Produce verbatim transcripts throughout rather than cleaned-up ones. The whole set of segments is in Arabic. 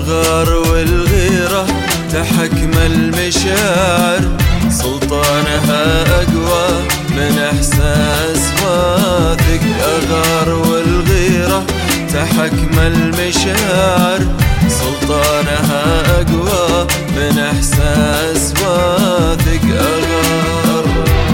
أغار والغيرة تحكم المشاعر، سلطانها أقوى من إحساس واثق. أغار والغيرة تحكم المشاعر، سلطانها أقوى من إحساس واثق. أغار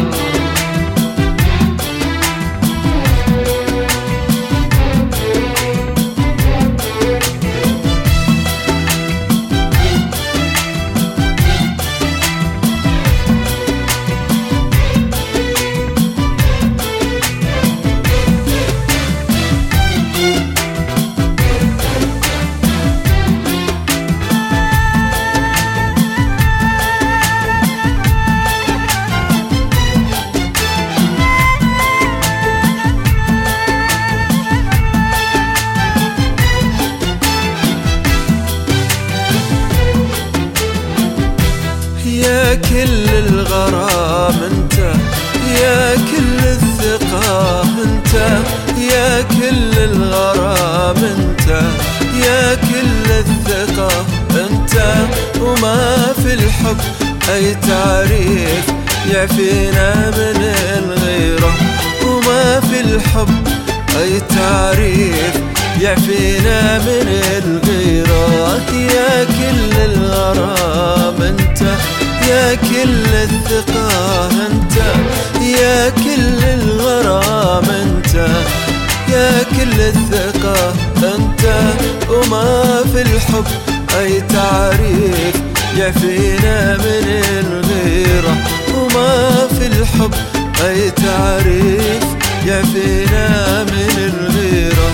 يا كل الغرام انت، يا كل الثقة انت، يا كل الغرام انت، يا كل الثقة انت. وما في الحب اي تعريف يعفينا من الغيرة، وما في الحب اي تعريف يعفينا من الغيرة. يا كل الغرام انت، يا كل الثقة انت، يا كل الغرام انت، يا كل الثقة انت. وما في الحب اي تعريف يعفينا من الغيرة، وما في الحب اي تعريف يعفينا من الغيرة.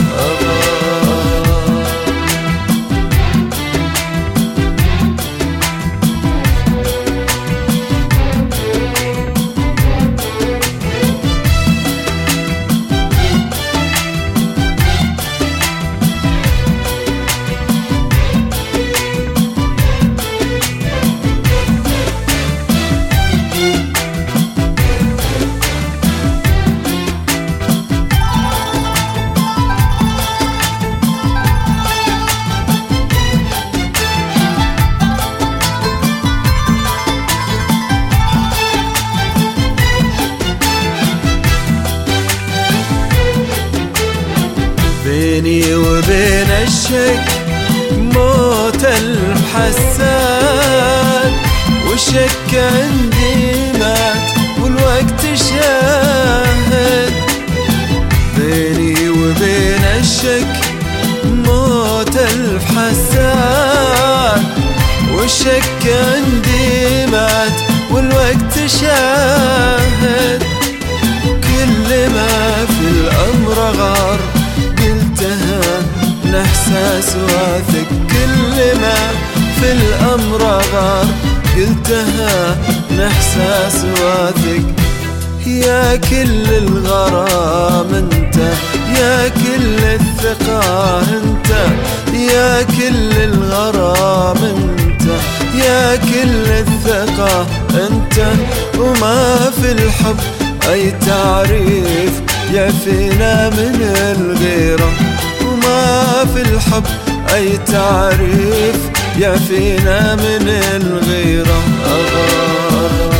بيني وبين الشك موت المحسن، والشك عندي مات والوقت شاهد. بيني وبين الشك موت الحسن، والشك عندي مات والوقت شاهد. كل ما في الأمر غار قلتها نحساس واثق، كل ما في الأمر غار قلتها نحساس واثق. يا كل الغرام انت، يا كل الثقة انت، يا كل الغرام انت، يا كل الثقة انت. وما في الحب اي تعريف يعفينا من الغيرة، وما في الحب اي تعريف يعفينا من الغيرة. أغار